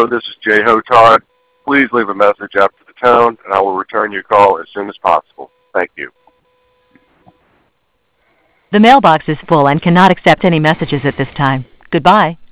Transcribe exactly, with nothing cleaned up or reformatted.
this is Jay Hotard. Please leave a message after the tone, and I will return your call as soon as possible. Thank you. The mailbox is full and cannot accept any messages at this time. Goodbye.